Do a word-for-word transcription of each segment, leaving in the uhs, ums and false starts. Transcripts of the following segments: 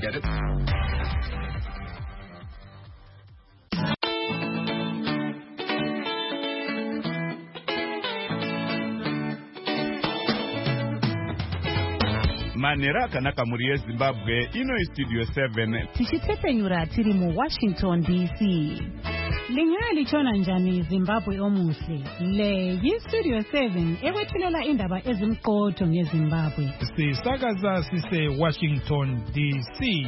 get it. Manera kanaka muri Zimbabwe ino Studio seven tichitepenyura tiri mu Washington D C. Lingali chona njani Zimbabwe omuhle. Le yi Studio seven ewethulela indaba ezimqotho ngeZimbabwe. Sisakaza sise Washington D C.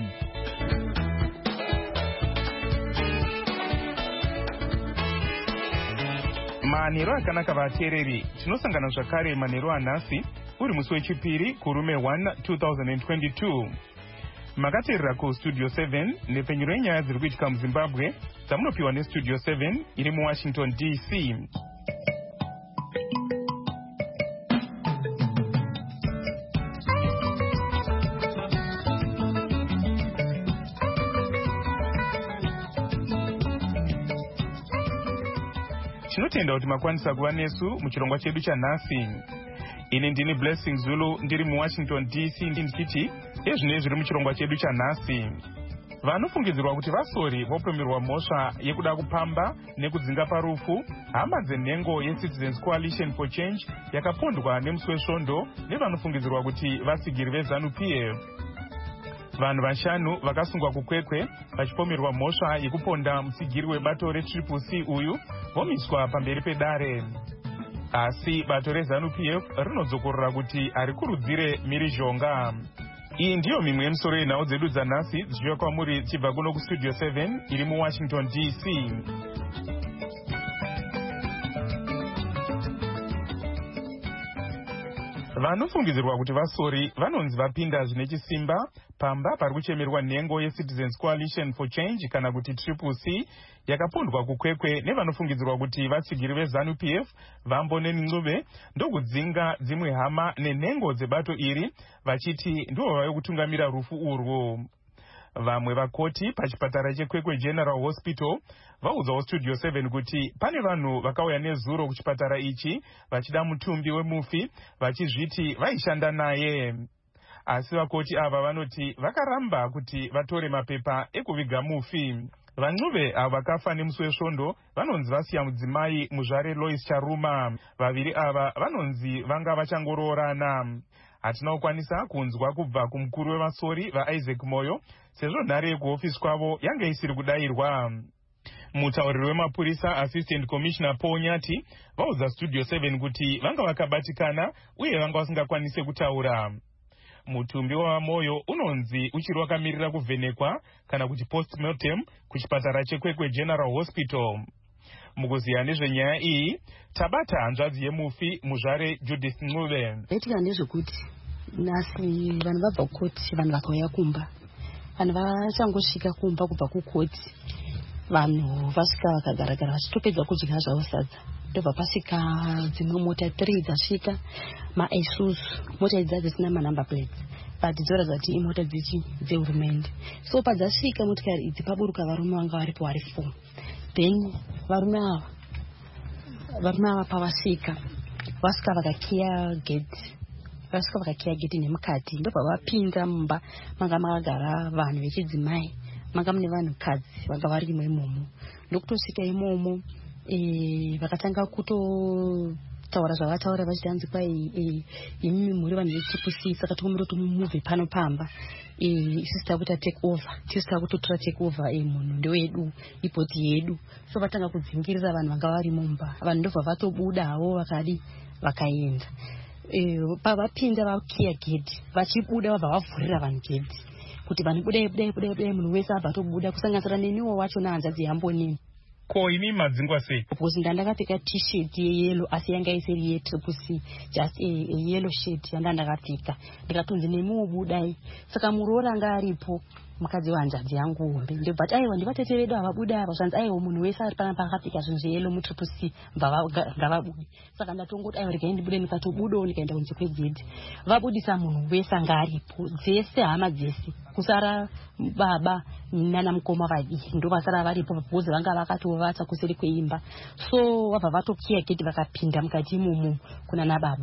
Manero akanaka vateereri tinosangana zvakare manero anhasi uri musi wechipiri kurume one two thousand twenty-two. Makateerera ku Studio seven nepenyuro yenyaya dziri kuitika muZimbabwe dzamunopiwa neStudio seven iri muWashington D C. Tinotenda kuti makwanisa kuva nesu muchirongwa chedu chanhasi. Ini ndini Blessing Zulu ndiri muWashington D C ndichiti ezvine zviri muchirongwa chedu chanhasi. Vanofungidzirwa kuti vasori vopomerwa mhosva yekuda kupamba nekudzinga parufu hama dzenhengo yeCitizens Coalition for Change yakapondwa nemusi wesvondo nevanofungidzirwa kuti vasigiri veZanu P F. Vanhu vashanu vakasungwa kukwekwe vachipomerwa mhosva yekuponda musigiri webato reTriple C uyu vomiswa pamberi pedare. Asi bato reZanu P F rinodzokorora kuti harikurudzire mhirizhonga. Iyi ndiyo mimwe yemisoro yenhau dzedu dzanhasi dzichiuya kwamuri dzichibva kuno kuStudio seven iri muWashington D C. Vanofungidzirwa kuti vasori vanonzi vapinda zvine chisimba pamba pari kuchemerwa nhengo yeCitizens Coalition for Change kana kuti Triple C yakapondwa kukwekwe nevanofungidzirwa kuti vasigiri veZanu P F Vambo neNgcuve ndokudzinga dzimwe hama nenhengo dzebato iri vachiti ndivo vave kutungamira rufu urwu. Vamwe vakoti pachipatara chekwekwe General Hospital vaudzawo Studio seven kuti pane vanhu vakauya nezuro kuchipatara ichi vachida mutumbi wemufi vachizviti vaishanda naye. Asi vakoti ava vanoti vakaramba kuti vatore mapepa ekuviga mufi. VaNgcuve ava vakafa nemusi wesvondo vanonzi vasiya mudzimai muzvare Lois Charuma. Vaviri ava vanonzi vanga vachangoroorana. Hatina kukwanisa kunzwa kubva kumukuru wevasori vaIsaac Moyo sezvo nhare yekuhofisi kwavo yanga isiri kudayirwa. Mutauriri wemapurisa Assistant Commissioner Paul Nyati vaudza Studio seven kuti vanga vakabatikana uye vanga vasingakwanise kutaura. Mutumbi wavaMoyo unonzi uchiri wakamirira kuvhenekwa kana kuti postmortem kuchipatara chekwekwe General Hospital. Mukuziya nezvenyaya iyi tabata hanzvadzi yemufi muzvare Judith Ngcuve. Ndaitika ndezvekuti nhasi vanhu vabva kukoti vanhu vakauya kumba. Vanhu vachangosvika kumba kubva kukoti. Vanhu vasvika vakagaragara vachitopedza kudya zvavo sadza. Ndobva pasvika dzimwe mota three dzasvika maIsuzu. Mota idzi hadzisina manumber plates. But dzoratidza kuti imota dzichi dzehurumende. So padzasvika motikari idzi paburuka varume vanga varipo vari four. Then varume ava varume ava pavasvika vasvika vakakiya gate. Vasvika vakakiya gate nemukati. Ndobva vapinda mumba manga makagara vanhu vechidzimai. Manga mune vanhukadzi vanga varimo imomo. Ndokutosvika imomo eh vakatanga kutotaura zvavataura vachiti hanzi kwai imi muri vanhu veTriple C saka tinombera kuti mumuvhe pano pamba. Eh sister kuti take over. Sister kutotora take over eh munhu ndowedu ipoti yedu. So vatanga kudzingirira vanhu vanga vari mumba. Vanhu ndobva vatobudawo vakadi vakaenda. Eh pavapinda vakiya gate vachibuda vabva vavhurira vanhu gate kuti vanhu budai budai budai budai munhu wese abva tobuda kusanganisira neniwo wacho nahanzvadzi yambonini. Ko ini madzingwa sei? Because ndandakapfeka t-shirt yeyellow asi yanga isiri yeTriple C, just a, a yellow shirt yanda ndakapfeka. Ndikatonzi nemiwo budai. Saka muroora anga aripo mukadzi wanzvadzi yangu hombe. Ndobva aiwa ndivatete vedu avabuda ava zvanzi aiwa munhu wese ari panapa akapfeka zvinhu zveyellow muTriple C ngavabude. Saka ndatongoti aiwa regai ndibude ndikatobudawo ndikaenda kunze kwegedhi. Vabudisa munhu wese anga aripo dzese hama dzese kusara baba nana mukoma vadi ndo vasara varipo bhozi vanga vakatovata kuseri kweimba. So vabva vatokiya gate vakapinda mukati imomo kuna nababa.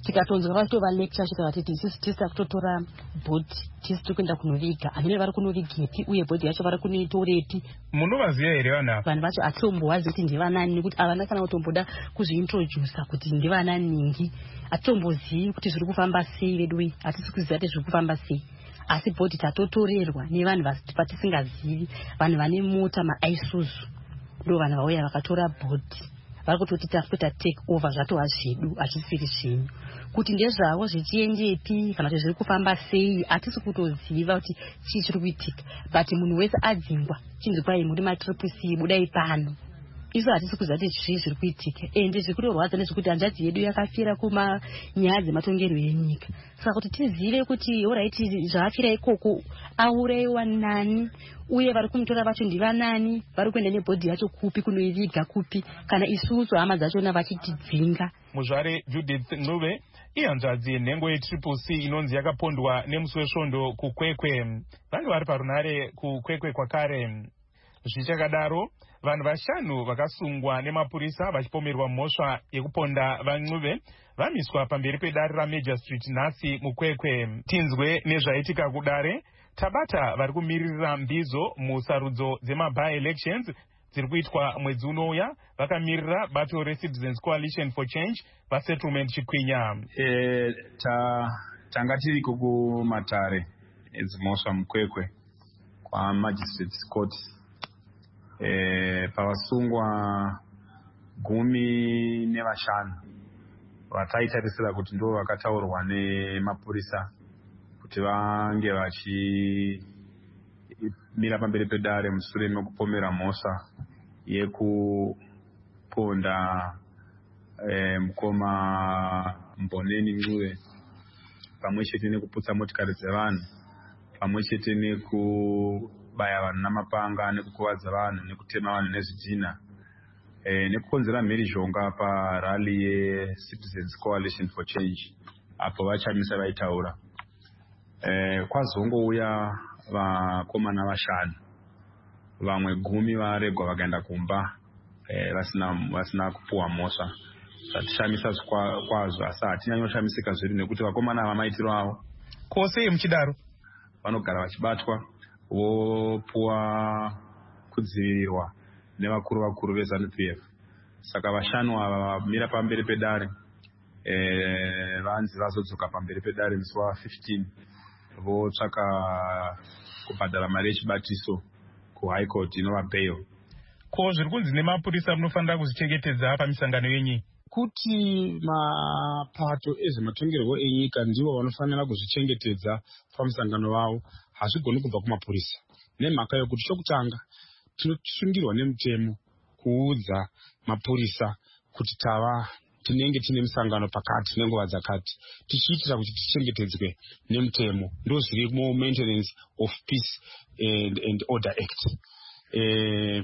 tikatonzwa vatova lecture chika vatiti isisi tisita kutotora bhodhi tisi tikuenda kunoviga hamene vari kunovigepi uye bhodhi yacho vari kunoitoreti. Munovaziva here vana vanhu vacho atitombovazi kuti ndivanani nekuti havana kana kutomboda kuzviintrodusa kuti ndivananingi. Atitombozivi kuti zviri kufamba sei vedui, hatisi kuziva kuti zviri kufamba sei. Asi bhodhi tatotorerwa nevanhu patisingazivi, vanhu vane mota maIsuzu ndo vanhu vauya vakatora bhodhi. Vari kutoti takuita take over zvatova zvedu achisiri zvinhu. Kuti ndezvavo zvichiendepi kana kuti zviri kufamba sei hatisi kutoziva kuti chii chiri kuitika. But munhu wese adzingwa chinzi kwai muri matriple C budai pano. Isu hatisi kuziva kuti zvii zviri kuitika. Ende zviri kutorwadza nezvekuti hanzvadzi yedu yakafira kumanyaya dzematongerwo enyika. Saka kuti tizive kuti oraiti zvaafira ikoko aurayiwa nani uye vari kumutora vacho ndivanani, vari kuenda nebhodhi yacho kupi kunoiviga kupi, kana isusu hama dzachona vachitidzinga. Muzvare Judith Ncube ihanzvadzi yenhengo yetriple C inonzi yakapondwa nemusi wesvondo kukwekwe. Vange vari parunare kukwekwe kwakare. Zvichakadaro vanhu vashanu vakasungwa nemapurisa vachipomerwa mhosva yekuponda vaNcube vamiswa pamberi pedare raMajor Street nhasi mukwekwe. Tinzwe nezvaitika kudare. Tabata vari kumirira mbizo musarudzo dzemaby elections dziri kuitwa mwedzi unouya, vakamirira bato reCitizens Coalition for Change pasettlement Chikwinya. E, ta, tanga tiri kukumatare edzimhosva mukwekwe kwa Magistrates Court. E, pavasungwa gumi nevashanu vataitarisira kuti ndo vakataurwa nemapurisa kuti vange vachimira pamberi pedare mushure mekupomera mhosva yekuponda e, mukoma Mboneni Ncube pamwe chete nekuputsa motikari dzevanhu, pamwe chete nekubaya vanhu namapanga, nekukuvadza vanhu, nekutema vanhu nezvidhina, e, nekukonzera mhirizhonga parali yeCitizens Coalition for Change apo vachamisa vaitaura. Eh, kwazongouya vakomana vashanu, vamwe gumi varegwa vakaenda kumba eh, vasina vasina kupuwa mhosva. Zvatishamisa kwazvo, asi hatinyanyoshamisika zviri nekuti vakomana ava maitiro avo kwose muchidaro vanogara vachibatwa vopuwa kudzivirirwa nevakuru vakuru veZANU P F. Saka vashanu ava vamira pamberi pedare eh, vanzi vazodzoka pamberi pedare musi wa15 votsvaka kubhadhara mari yechibatiso kuHigh Court inova bail. Ko zviri kunzi nemapurisa munofanira kuzvichengetedza pamisangano yenyu? Kuti mapato ezvematongerwo enyika ndivo vanofanira kuzvichengetedza pamusangano wavo, hazvigoni kubva kumapurisa. Nemhaka yokuti chokutanga tinosungirwa nemutemo kuudza mapurisa kuti tava tinenge tine misangano pakati nenguva dzakati, tichiitira kuti tichengetedzwe nemutemo. Ndo zviri mu Maintenance of Peace and, and Order Act. Eh,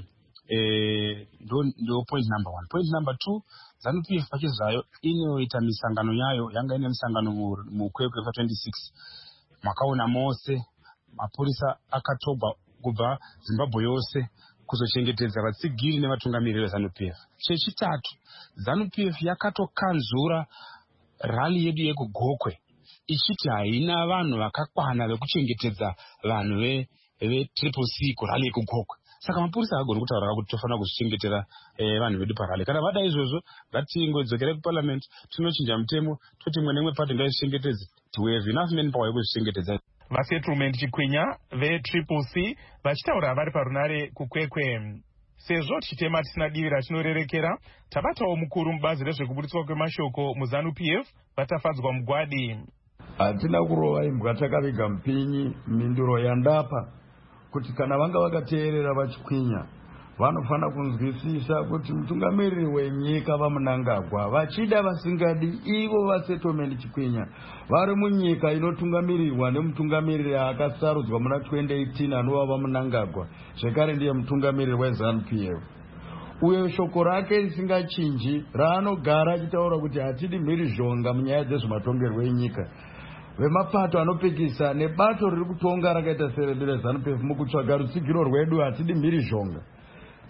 eh, ndo, ndo point number one. Point number two, ZANU P F pachizvayo inoita misangano yayo, yanga ine misangano mukwekwe pa twenty-six. Makaona mose mapurisa akatogwa kubva Zimbabwe yose kuzochengetedza vatsigiri nevatungamiriri veZANU P F. Chechitatu, ZANU P F yakatokanzura rali yedu yekugokwe ichiti haina vanhu vakakwana vekuchengetedza vanhu ve vetriple C kurali yekugokwe. Saka mapurisa agoni kutaura kuti tofanira kuzvichengetera eh, vanhu vedu parali. Kana vada izvozvo ngatingodzokera kuparliament tinochinja mutemo toti mwe nemwe pati ngaizvichengetedze. We have enough manpower yekuzvichengetedza. Vasettlement Chikwinya vetriple C vachitaura vari parunare kukwekwe. Sezvo tichitema tisina divira chinorerekera, tabatawo mukuru mubazi rezvekuburitswa kwemashoko muZANU P F vatafadzwa mugwadi. Hatina kurova imbwa takaviga mpinyi minduro yandapa kuti kana vanga vakateerera vaChikwinya vanofana kunzwisisa kuti mutungamiriri wenyika vaMnangagwa vachida vasingadi ivo vasettlement Chikwinya vari munyika inotungamirirwa nemutungamiriri akasarudzwa muna twenty eighteen anova vaMnangagwa, zvekare ndiye mutungamiriri weZANU P F. Uye shoko rake risingachinji raanogara achitaura kuti hatidi mhirizhonga munyaya dzezvematongerwo enyika. Vemapato anopikisa nebato riri kutonga rakaita seredu reZANU P F mukutsvaga rutsigiro rwedu hatidi mhirizhonga.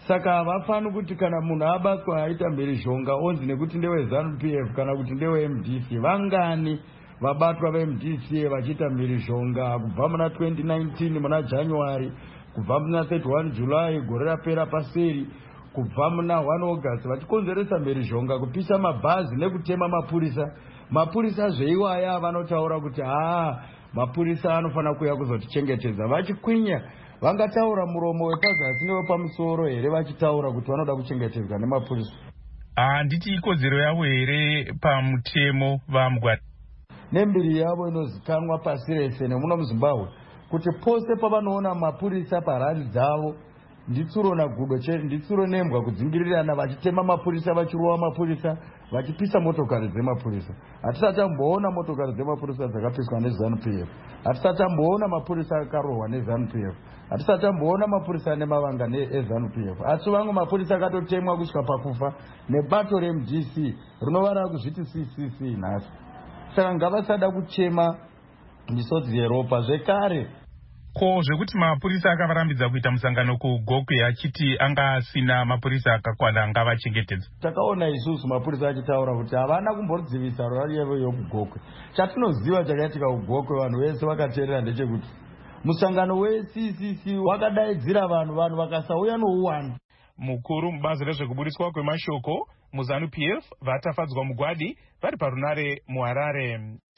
Saka havafani kuti kana munhu abatwa aita mhirizhonga onzi nekuti ndewe ZANU P F kana kuti ndewe M D C. Vangani vabatwa ve-M D C vachiita mhirizhonga kubva muna twenty nineteen muna January, kubva muna thirty-one July gore rapera paseri, kubva muna one August vachikonzeresa mhirizhonga, kupisa mabhazi nekutema mapurisa. Mapurisa zveiwaya vanotaura kuti haa mapurisa anofana kuuya kuzotichengetedza. Vachikwinya vangataura muromo wepazasi newepamusoro here vachitaura kuti vanoda kuchengetedzwa nemapurisa. Handiti ikodzero yavo here pamutemo vambwa nembiri yavo inozikanwa pasi rese nemuno muZimbabwe kuti pose pavanoona mapurisa parari dzavo nditsuro nagudo nditsuro nembwa kudzingirirana vachitema mapurisa vachirova mapurisa vachipisa motokari dzemapurisa. Hatisati tamboona motokari dzemapurisa dzakapiswa neZANU P F. Hatisati tamboona mapurisa akarohwa neZANU P F. Hatisati tamboona mapurisa ane mavanga neZANU P F. Asi vamwe mapurisa akatotemwa kusvika pakufa nebato re-M D C rinova rakuzviti C C C nhasi. Saka ngavasada kuchema misodzi yeropa zvekare. Ko zvekuti mapurisa akavarambidza kuita musangano kuGokwe achiti anga asina mapurisa akakwana ngavachengetedza. Takaona isusu mapurisa achitaura kuti havana kumbodzivisa rori yevo yokuGokwe. Chatinoziva chakaitika kuGokwe vanhu vese vakateerera ndechekuti musangano we-C C C wakadaidzira vanhu vanhu vakasauya nouwandu. Mukuru mubazi rezvekubudiswa kwemashoko muZANU P F vatafadzwa mugwadi vari parunare muHarare.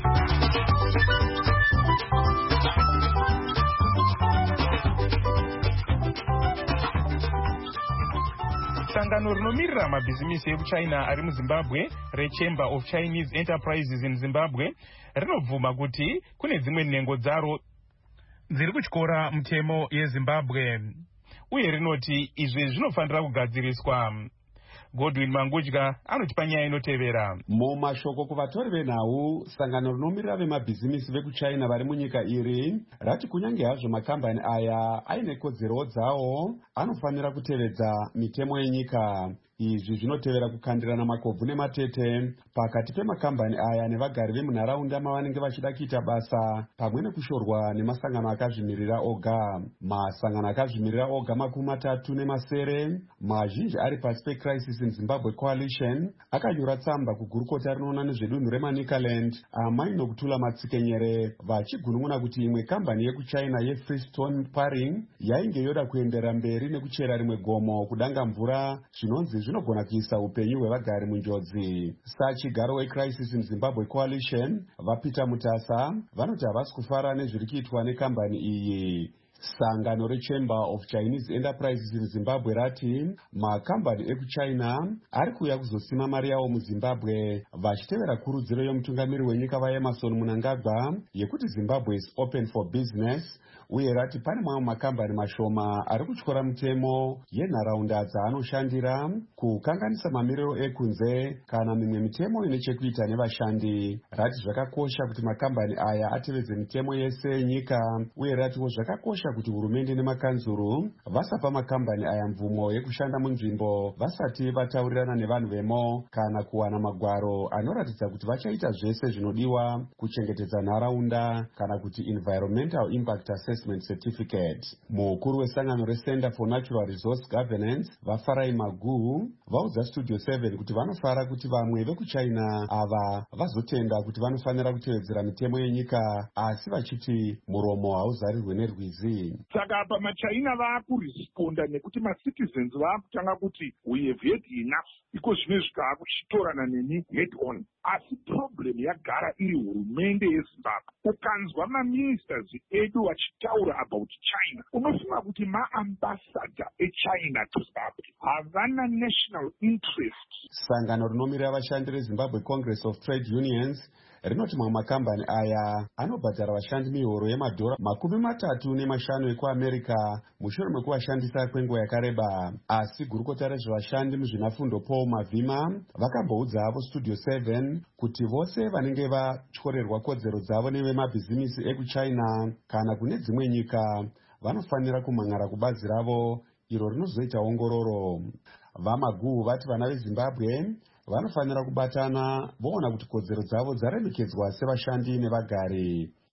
Sangano rinomirira mabhizimisi ekuchina ari muZimbabwe reChamber of Chinese Enterprises in Zimbabwe rinobvuma kuti kune dzimwe nhengo dzaro dziri kutyora mutemo yeZimbabwe uye rinoti izvi zvinofanira kugadziriswa. Godwin Mangudya anotipa nyaya inotevera. Mumashoko kuvatori venhau, sangano rinomirira vemabhizimisi vekuchina vari munyika iri rati kunyange hazvo makambani aya aine kodzero dzawo anofanira kutevedza mitemo yenyika. Izvi zvinotevera kukandirana makobvu nematete pakati pemakambani aya nevagari vemunharaunda mavanenge vachida kuita basa pamwe nekushorwa nemasangano akazvimirira oga. Masangano akazvimirira oga makumi matatu nemasere mazhinji ari pasi peCrisis in Zimbabwe Coalition akanyora tsamba kugurukota rinoona nezvedunhu reManicaland amaino kutula matsikenyere vachigunun'una kuti imwe kambani yekuchina yeFreestone Paring yainge yoda kuendera mberi nekuchera rimwe gomo kudanga mvura zvinonzi zvinogona kuisa upenyu hwevagari munjodzi. Sachigaro weCrisis in Zimbabwe Coalition vapita mutasa vanoti havasi kufara nezviri kuitwa nekambani iyi. Sangano reChamber of Chinese Enterprises in Zimbabwe rati makambani ekuchina ari kuuya kuzosima mari yawo muZimbabwe vachitevera kurudziro yomutungamiri wenyika vaEmerson Mnangagwa yekuti Zimbabwe is open for business, uye rati pane mamwe makambani mashoma ari kutyora mutemo yenharaunda dzaanoshandira kukanganisa mamiriro ekunze kana mimwe mitemo ine chekuita nevashandi. Rati zvakakosha kuti makambani aya atevedze mitemo yese yenyika, uye ratiwo zvakakosha kuti hurumende nemakanzuru vasapa makambani aya mvumo yekushanda munzvimbo vasati vataurirana nevanhu vemo kana kuwana magwaro anoratidza kuti vachaita zvese zvinodiwa kuchengetedza nharaunda kana kuti environmental impact assessment certificate. Mukuru wesangano reCenter for Natural Resource Governance vaFarai Magu vaudza Studio seven kuti vanofara kuti vamwe vekuchina ava vazotenda kuti vanofanira kutevedzera mitemo yenyika asi vachiti muromo hauzarirwe nerwizi. Saka apa maChina vaakuresponda nekuti macitizens vaakutanga kuti we have had enough iko zvine zvikakuchitorana neni head on. Asi problem yagara iri hurumende yeZimbabwe. Ukanzwa maministers edu vachitaura about China unofunga kuti maambassador eChina to Zimbabwe havana national interest. Sangano rinomirira vashandi reZimbabwe Congress of Trade Unions rinoti mamwe makambani aya anobhadhara vashandi mihoro yemadhora makumi matatu nemashanu ekuAmerica mushure mekuvashandisa kwenguva yakareba. Asi gurukota rezvevashandi muzvinafundo Paul Mavhima vakamboudza avo Studio seven kuti vose vanenge vatyorerwa kodzero dzavo nevemabhizimisi ekuchina kana kune dzimwe nyika vanofanira kumhan'ara kubazi ravo iro rinozoita ongororo. Vamagu vati vana veZimbabwe vanofanira kubatana voona kuti kodzero dzavo dzaremekedzwa sevashandi nevagari.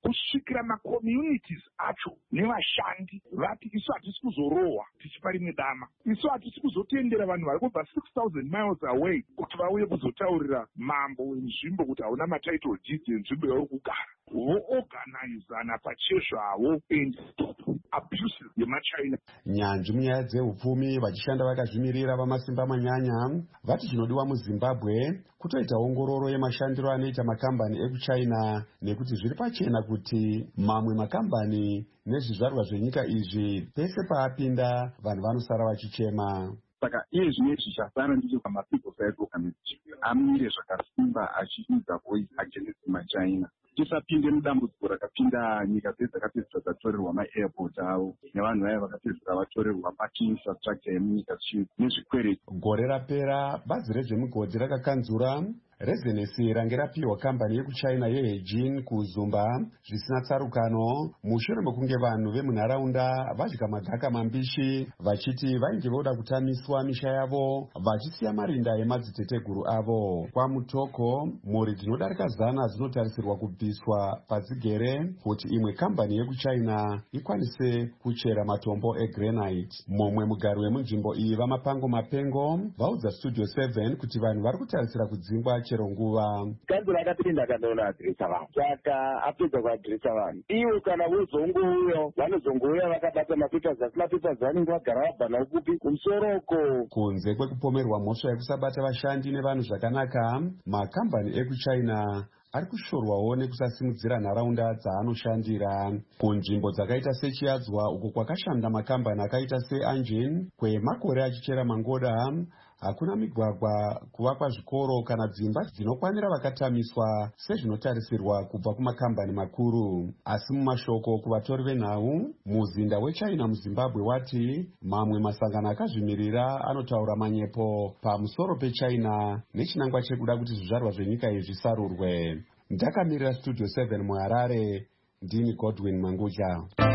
kusvikira macommunities acho nevashandi vati isu hatisi kuzorohwa tichipa rimwe dama, isu hatisi kuzotendera vanhu vari kubva six thousand miles away kuti vauye kuzotaurira mambo wenzvimbo kuti hauna matitle deeds enzvimbo yauri kugara. Voorganizana pachezvavo and stop abuses yemachina. Nyanzvi munyaya dzeupfumi vachishanda vakazvimirira vamasimba manyanya vati chinodiwa muZimbabwe kutoita ongororo yemashandiro anoita makambani ekuchina, nekuti zviri pachena kuti mamwe makambani nezvizvarwa zvenyika izvi pese paapinda vanhu vanosara vachichema. Saka iye zvine zvichasara ndicho pamapeople side organization amire zvakasimba achiudza voice against machina. Tisapinde mudambudziko rakapinda nyika dzedzi dzakapedzisira dzatorerwa maairport avo nevanhu vaya vakapedzisira vatorerwa machiinfrastructure yemunyika nezvikwereti. Gore rapera bazi rezvemugodhi rakakanzura rezenesi range rapiwa kambani yekuchina yeHejin kuzumba zvisina tsarukano mushure mekunge vanhu vemunharaunda vadya madhaka mambishi vachiti vainge voda kutamiswa misha yavo vachisiya marinda emadziteteguru avo. Kwamutoko mhuri dzinodarika zana dzinotarisirwa kubviswa padzigere kuti imwe kambani yekuchina ikwanise kuchera matombo egranite. Momwe mugari wemunzvimbo iyi vamapango mapengo vaudza Studio seven kuti vanhu vari kutarisira kudzingwa chero nguva. Kanzura akapinda akandoona adhiresa vanhu, saka apedza kuadhiresa vanhu iwo kana vozongouya vanozongouya vakabata mapepers asi mapepers vanenge vagara vabva upupi kumusoroko. Kunze kwekupomerwa mhosva yekusabata vashandi nevanhu zvakanaka, makambani ekuchina ari kushorwawo nekusasimudzira nharaunda dzaanoshandira. Kunzvimbo dzakaita sechiadzwa uko kwakashanda makambani akaita seAngen kwemakore achichera mangoda, hakuna migwagwa, kuvakwa zvikoro kana dzimba dzinokwanira vakatamiswa sezvinotarisirwa kubva kumakambani makuru. Asi mumashoko kuvatori venhau, muzinda wechina muZimbabwe wati mamwe masangano akazvimirira anotaura manyepo pamusoro pechina nechinangwa chekuda kuti zvizvarwa zvenyika izvi zvisarurwe. Ndakamirira Studio seven muHarare, ndini Godwin Manguja.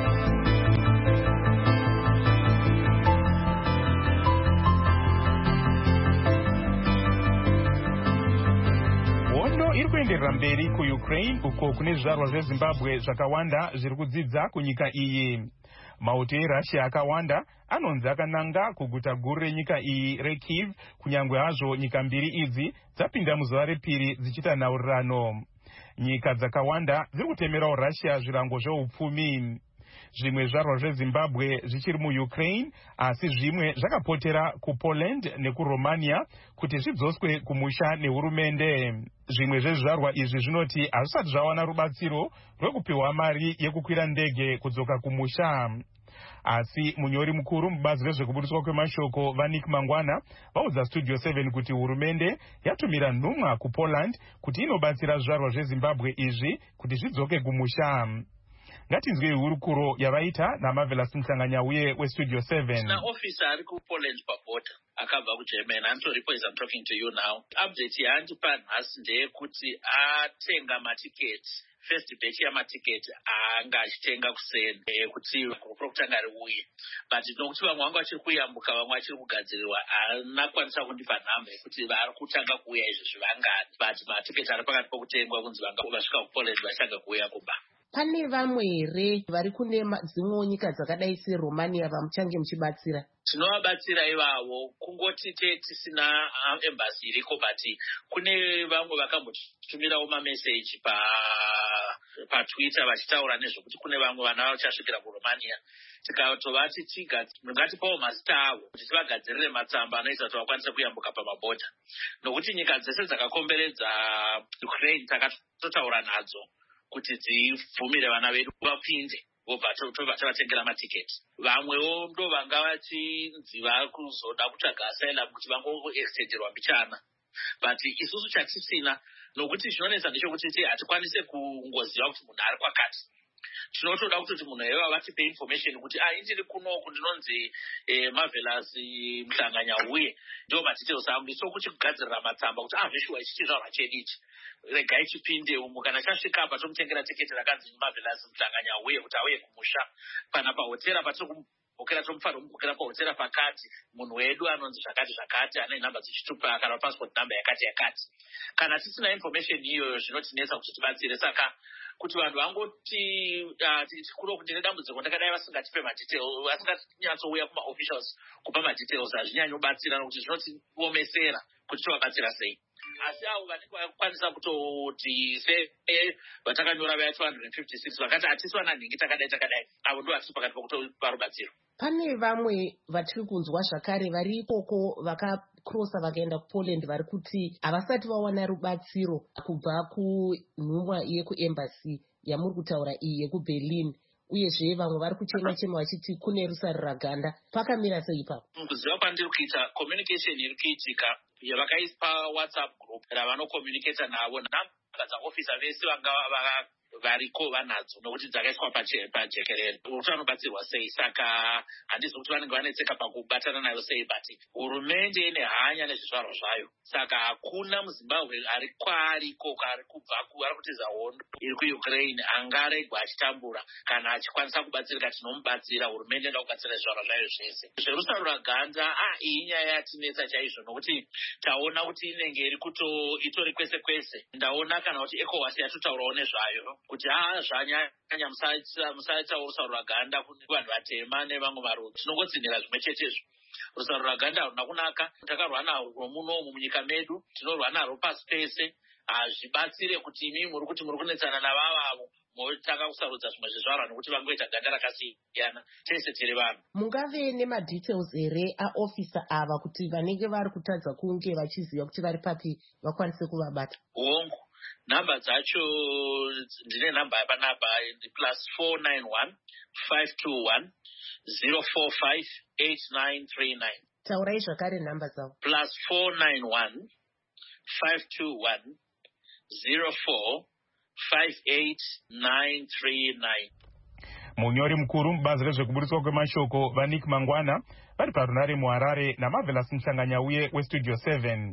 iri kuenderera mberi kuUkraine uko kune zvizvarwa zveZimbabwe zvakawanda zviri kudzidza kunyika iyi. Mauto eRussia akawanda anonzi akananga kuguta guru renyika iyi reKyiv, kunyange hazvo nyika mbiri idzi dzapinda muzuva repiri dzichita nhaurirano. Nyika dzakawanda dziri kutemerawo Russia zvirango zveupfumi. Zvimwe zvarwa zveZimbabwe zvichiri muUkraine, asi zvimwe zvakapotera kuPoland nekuRomania kuti zvidzoswe kumusha nehurumende. Zvimwe zvezvarwa izvi zvinoti hazvisati zvawana rubatsiro rwekupiwa mari yekukwira ndege kudzoka kumusha. Asi munyori mukuru mubazi rezvekuburiswa kwemashoko Vanik Mangwana vaudza Studio seven kuti hurumende yatumira nhumwa kuPoland kuti inobatsira zvarwa zveZimbabwe izvi kuti zvidzoke kumusha. Ngatinzwe hurukuro yavaita naMarvelous Mhlanganyauye weStudio seven. Na officer ari kuPoland pabhoda akabva kuGermany antoripo as I'm talking to you now. Update yaandipa nhasi ndeyekuti atenga matiketi. First batch yamatiketi anga achitenga kuseni kuti rokutanga riuye, but nokuti vamwe vanga vachiri kuyambuka vamwe vachiri kugadzirirwa anakwanisa kundipa nhamba yekuti vari kutanga kuuya izvi zvivangani, but matiketi ari pakati pokutengwa kunzi vasvika kuPoland vachanga kuuya kuba. Pane vamwe here vari kune dzimwe nyika dzakadai seRomania vamuchange muchibatsira? Tinovabatsira ivavo, kungoti te tisina embassy iriko, but kune vamwe vakambotumirawo mameseji pa paTwitter vachitaura nezvekuti kune vamwe vana vachasvikira kuRomania. Tikatovati ngatipawo mazita avo kuti tivagadzirire matsamba anoita kuti vakwanise kuyambuka pamabhodha, nokuti nyika dzese dzakakomberedza Ukraine takatotaura nadzo kuti dzibvumire vana vedu vapinde vobva tovatengera matiketi. Vamwewo ndo vanga vachinzi vari kuzoda kutsvaga asylum kuti vangoextenderwa mbichana, but isusu chatisina, nokuti zvinonetsa ndechekuti hatikwanise kungoziva kuti munhu ari kwakati. Tinotoda kuti munhu iyeyo vatipe information kuti ah indiri kunoku ndinonzi eh, Marvelous Mhlanganyauye ndo madetails angu, so kuti kugadzirira matsamba kuti ah zveshuwa ichi chizvarwa chedu ichi rega ichipinde umu, kana chasvika apa tomutengera tiketi rakanzi Marvelous Mhlanganyauye kuti auye kumusha, kana pahotera patiri bhokera tomufanira kumubhokera pahotera pakati munhu wedu anonzi zvakati zvakati ane nhamba dzichitupa kana passport number yakati yakati. Kana tisina information iyoyo zvinotinetsa kuti tibatsire. Saka kuti vanhu vangoti tikuro kuti nedambudziko ndakadai vasingatipe madetails, vasinganyatsouya kuma-officials kupa madetails hazvinyanyobatsira nokuti zvinotiomesera kuti tovabatsira sei. Asi avo vanenge vakwanisa kutoti se vatakanyora vaya two hundred fifty-six vakati hatisi vana nhingi takadai takadai, avo ndo hatisi pakati pokutopa rubatsiro. Pane vamwe vatiri kunzwa zvakare vari ikoko vakakrosa vakaenda kuPoland vari kuti havasati vawana rubatsiro kubva kunhumwa yekuembassy yamuri kutaura iyi yekuBerlin, uyezve vamwe vari kuchema-chema vachiti kune rusari raganda. Pakamira sei ipapo? Kuziva kwandiri kuita communication iri kuitika yavakaisa paWhatsApp group ravanokomunicata navo, namba dzaofisa vese vanga variko vanadzo nokuti dzakaiswa pajekerere kuti vanobatsirwa sei. Saka handizi kuti vanenge vanetseka pakubatana nayo sei, but hurumende ine hanya nezvizvarwa zvayo. Saka hakuna muZimbabwe ari kwariko ari kubva ari kutiza hondo iri kuUkraine angaregwa achitambura kana achikwanisa kubatsirika. Tinomubatsira, hurumende inoda kubatsira zvizvarwa zvayo zvese. Zverusaro rwaganda ah iyi nyaya yatinetsa chaizvo nokuti taona kuti inenge iri kuto itori kwese kwese. Ndaona kana kuti ECOWAS yatotaurawo nezvayo kuti haa zvanyanya musaita rusaro rwaganda kune vanhu vatema nevamwe varudzi. Tinongodzinira zvimwe chetezvo. Rusaro rwaganda haruna kunaka, takarwa narwo munomu munyika medu, tinorwa narwo pasi pese. Hazvibatsire kuti imi muri kuti muri kunetsana navavavo motaka kusarudza zvimwe zvezvarwa nokuti vangoita ganda rakasiyana. Tese tiri vanhu. Mungave nemadetails here aofisa ava kuti vanenge vari kutadza kunge vachiziva kuti vari papi vakwanise kuvabata? Hongu. Namba dzacho ndine namba yapanapa plus four nine one five two one zero four five eight nine three nine. Taurai zvakare namba dzavo. Plus four nine one five two one zero four five eight nine three nine. Munyori mukuru mubazi rezvekuburitswa kwemashoko vaNick Mangwana vari parunare muHarare naMarvelous Mhlanganyauye weStudio seven.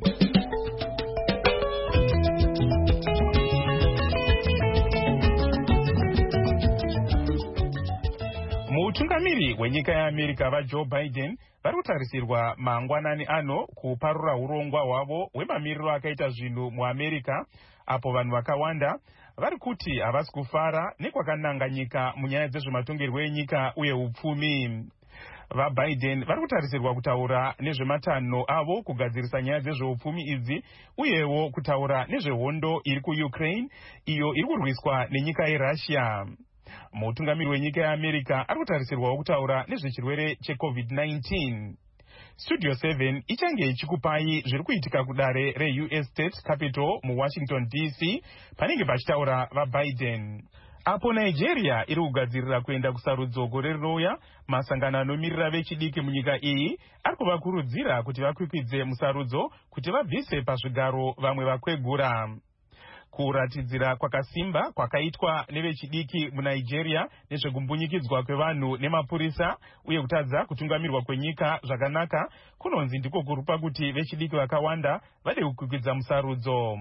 Mutungamiri wenyika yeAmerica vaJoe Biden vari kutarisirwa mangwanani ano kuparura urongwa hwavo hwemamiriro akaita zvinhu muAmerica, apo vanhu vakawanda vari kuti havasi kufara nekwakananga nyika munyaya dzezvematongerwo enyika uye upfumi. VaBiden vari kutarisirwa kutaura nezvematanho avo kugadzirisa nyaya dzezveupfumi idzi, uyewo kutaura nezvehondo iri kuUkraine iyo iri kurwiswa nenyika yeRussia. Mutungamiri wenyika yeAmerica ari kutarisirwawo kutaura nezvechirwere checovid nineteen. Studio seven ichange ichikupai zviri kuitika kudare reU S State Capital muWashington D C panenge pachitaura vaBiden. Apo Nigeria iri kugadzirira kuenda kusarudzo gore rinouya, masangano anomirira vechidiki munyika iyi ari kuvakurudzira kuti vakwikwidze musarudzo kuti vabvise pazvigaro vamwe vakwegura. Kuratidzira kwakasimba kwakaitwa nevechidiki muNigeria nezvekumbunyikidzwa kwevanhu nemapurisa uye kutadza kutungamirwa kwenyika zvakanaka kunonzi ndiko kurupa kuti vechidiki vakawanda vade kukwikwidza musarudzo.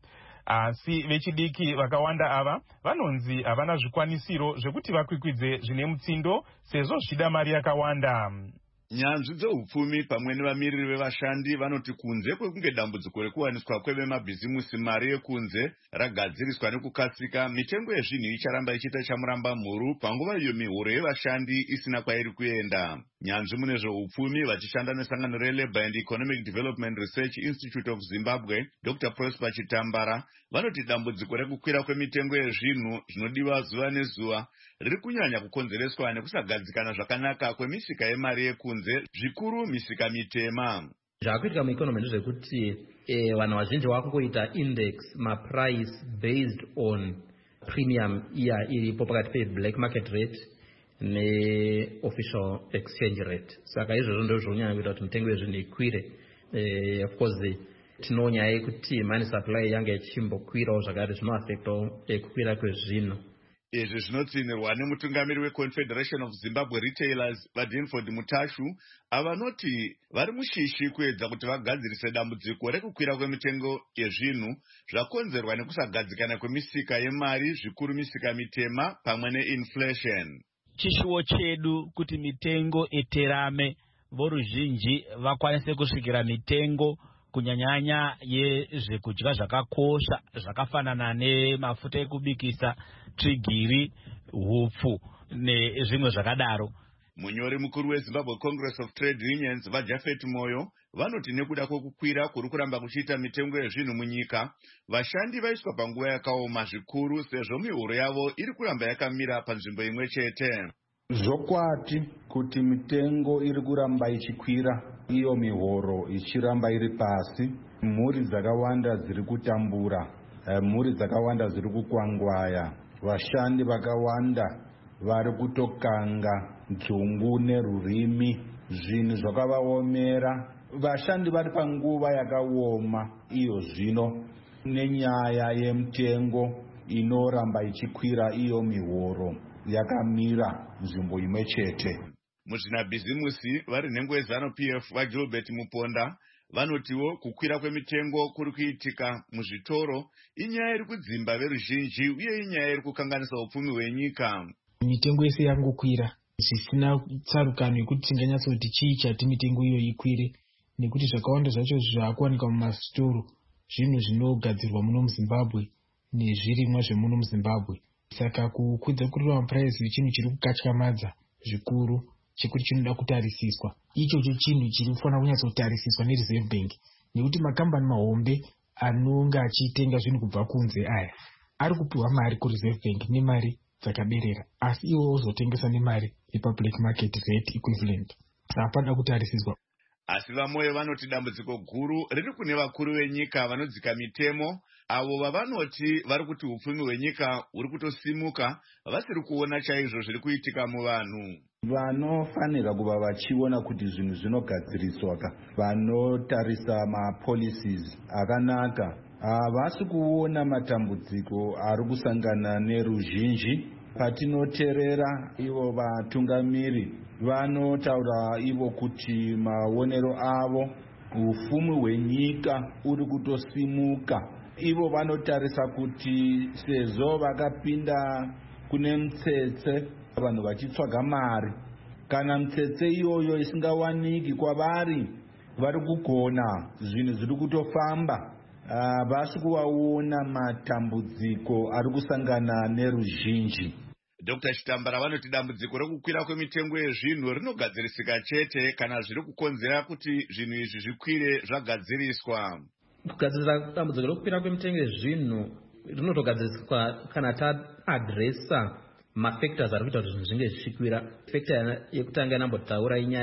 Asi vechidiki vakawanda ava vanonzi havana zvikwanisiro zvekuti vakwikwidze zvine mutsindo sezvo zvichida mari yakawanda. Nyanzvi dzeupfumi pamwe nevamiriri vevashandi vanoti kunze kwekunge dambudziko rekuwaniswa kwevemabhizimusi mari yekunze ragadziriswa nekukasika, mitengo yezvinhu icharamba ichiita chamuramba mhuru panguva iyo mihuro yevashandi isina kwairi kuenda. Nyanzvi mune zveupfumi vachishanda nesangano reLabour and Economic Development Research Institute of Zimbabwe, Doctor Prosper Chitambara, vanoti dambudziko rekukwira kwemitengo yezvinhu zvinodiwa zuva nezuva riri kunyanya kukonzereswa nekusagadzikana zvakanaka kwemisika yemari yekunze, zvikuru misika mitema. Zvaakuitika mueconomy ndezvekuti eh, vanhu vazhinji vakungoita index maprice based on premium iya iripo pakati pe-black market rate ne-official exchange rate. Saka izvozvo ndizvo zvonyanya kuita kuti mitengo yezvinhu ikwire. Eh, of course tino nyaya yekuti money supply yange ichimbokwirawo zvakare zvinoaffectawo eh, kukwira kwezvinhu. Izvi zvinotsinirwa nemutungamiri weConfederation of Zimbabwe Retailers vaDenford Mutashu, avanoti vari mushishi kuedza kuti vagadzirise dambudziko rekukwira kwemitengo yezvinhu zvakonzerwa nekusagadzikana kwemisika yemari, zvikuru misika mitema pamwe neinflation. chishuwo chedu kuti mitengo iterame, voruzhinji vakwanise kusvikira mitengo kunyanyanya yezvekudya zvakakosha zvakafanana nemafuta ekubikisa, trigiri, hupfu nezvimwe zvakadaro. Munyori mukuru weZimbabwe Congress of Trade Unions vaJafet Moyo vanoti nekuda kwokukwira kuri kuramba kuchiita mitengo yezvinhu munyika, vashandi vaiswa panguva yakaoma zvikuru sezvo mihoro yavo iri kuramba yakamira panzvimbo imwe chete. Zvokwati kuti mitengo iri kuramba ichikwira, iyo mihoro ichiramba iri pasi, mhuri dzakawanda dziri kutambura, mhuri dzakawanda dziri kukwangwaya, vashandi vakawanda vari kutokanga nzungu nerurimi, zvinhu zvakavaomera. Vashandi vari panguva yakaoma iyo zvino nenyaya yemitengo inoramba ichikwira, iyo mihoro yakamira nzvimbo imwe chete. Muzvinabhizimusi vari nhengo yeZanu P F vaGilbert Muponda vanotiwo kukwira kwemitengo kuri kuitika muzvitoro inyaya iri kudzimba veruzhinji uye inyaya iri kukanganisa upfumi hwenyika. Mitengo yese yangokwira zvisina tsarukano yekuti tinganyatsoti chii chati mitengo iyo ikwire, nekuti zvakawanda zvacho zvaakuwanika mumasitoro zvinhu zvinogadzirwa muno muZimbabwe nezvirimwa zvemuno muZimbabwe. Saka kukwidza kurira mapuraisi chinhu chiri kukatyamadza zvikuru chekuti chinoda kutarisiswa. Ichocho chinhu chiri kufanira kunyatsotarisiswa neReserve Bank, nekuti makambani mahombe anonga achitenga zvinhu kubva kunze aya ari kupiwa mari kuReserve Bank nemari dzakaberera, asi iwo ozotengesa nemari yepublic market rate equivalent. Hapana kutarisiswa. Asi vamoyo vanoti dambudziko guru riri kune vakuru venyika vanodzika mitemo, avo vavanoti vari kuti upfumi hwenyika huri kutosimuka, vasiri kuona chaizvo zviri kuitika muvanhu. Vanofanira kuva vachiona kuti zvinhu zvinogadziriswa, vanotarisa mapolicies akanaka, havasi kuona matambudziko ari kusangana neruzhinji. Patinoteerera ivo vatungamiri vanotaura ivo kuti maonero avo upfumi hwenyika uri kutosimuka. Ivo vanotarisa kuti sezvo vakapinda kune mutsetse, vanhu vachitsvaga mari, kana mutsetse iyoyo isingawaniki kwavari, vari kugona zvinhu zviri kutofamba. Havasi uh, kuvaona matambudziko ari kusangana neruzhinji. Doctor Chitambara vanoti dambudziko rekukwira kwemitengo yezvinhu rinogadzirisika chete kana zviri kukonzera kuti zvinhu izvi zvikwire zvagadziriswa. Kugadzirisa dambudziko rekukwira kwemitengo yezvinhu rinotogadziriswa kana taadresa mafactors ari kuita kuti zvinhu zvinge zvichikwira. Factor yekutanga inambotaura inyaya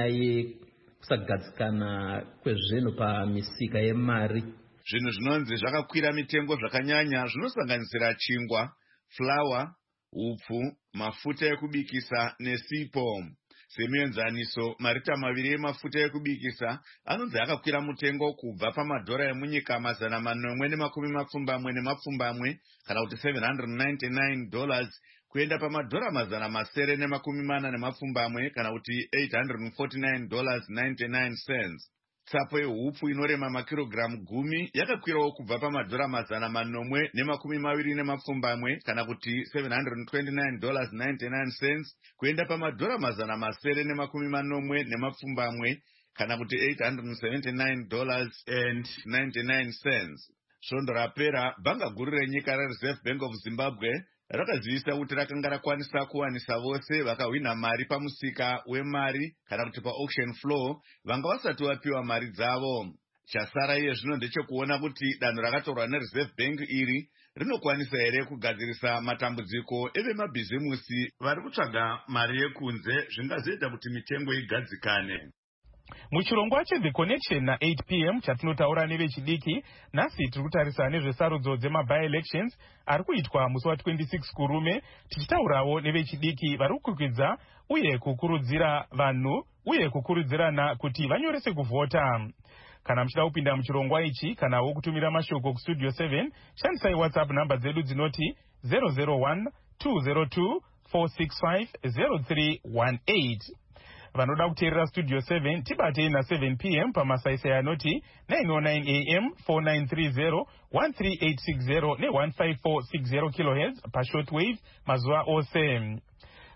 yekusagadzikana kwezvinhu pamisika yemari. Zvinhu zvinonzi zvakakwira mitengo zvakanyanya zvinosanganisira chingwa, flour, upfu, mafuta ekubikisa nesipo. Semuenzaniso, marita maviri emafuta ekubikisa anonzi akakwira mutengo kubva pamadhora emunyika mazana manomwe nemakumi mapfumbamwe nemapfumbamwe kana kuti seven hundred ninety-nine dollars kuenda pamadhora mazana masere nemakumi mana nemapfumbamwe kana kuti eight hundred forty-nine dollars ninety-nine cents. Tsapo yehupfu inorema makirogiramu gumi yakakwirawo kubva pamadhora mazana manomwe nemakumi maviri nemapfumbamwe kana kuti seven hundred twenty-nine dollars ninety-nine cents kuenda pamadhora mazana masere nemakumi manomwe nemapfumbamwe kana kuti eight hundred seventy-nine dollars ninety-nine cents. Svondo rapera bhanga guru renyika reReserve Bank of Zimbabwe rakazivisa kuti rakanga rakwanisa kuwanisa vose vakahwina mari pamusika wemari kana kuti pa-auction floor vanga vasati vapiwa mari dzavo. Chasara iye zvino ndechekuona kuti danho rakatorwa neReserve Bank iri rinokwanisa here kugadzirisa matambudziko evemabhizimusi vari kutsvaga mari yekunze zvingazoita kuti mitengo igadzikane. Muchirongwa cheThe Connection na-eight p m chatinotaura nevechidiki, nhasi tiri kutarisa nezvesarudzo dzema-by-elections ari kuitwa musi wa-twenty-six kurume, tichitaurawo nevechidiki vari kukwikwidzira uye kukurudzira vanhu uye kukurudzirana kuti vanyorese kuvhota. Kana muchida kupinda muchirongwa ichi kanawo kutumira mashoko kustudio seven, shandisai WhatsApp namba dzedu dzinoti zero zero one two zero two four six five zero three one eight. Vanoda kuteerera Studio seven tibatei na seven p m pamasaisai anoti nine oh nine a m four nine three zero one three eight six zero ne one five four six zero kilohertz pashortwave mazuva ose.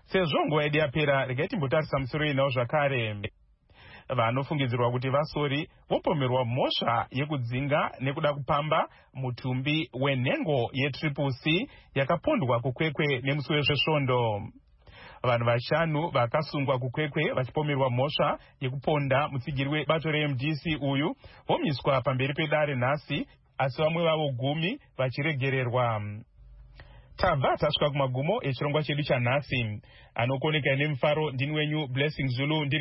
sezvo nguva yedu yapera regai timbotarisa musoro inawo zvakare. Vanofungidzirwa kuti vasori vopomerwa mhosva yekudzinga nekuda kupamba mutumbi wenhengo yetriple C yakapondwa kukwekwe nemusi wezvesvondo. Vanhu vashanu vakasungwa kukwekwe vachipomerwa mhosva yekuponda mutsigiri webato re-M D C uyu vomiswa pamberi pedare nhasi, asi vamwe vavo gumi vachiregererwa. Tabva tasvika kumagumo echirongwa chedu chanhasi. Anokoneka nemufaro ndini wenyu Blessing Zulu.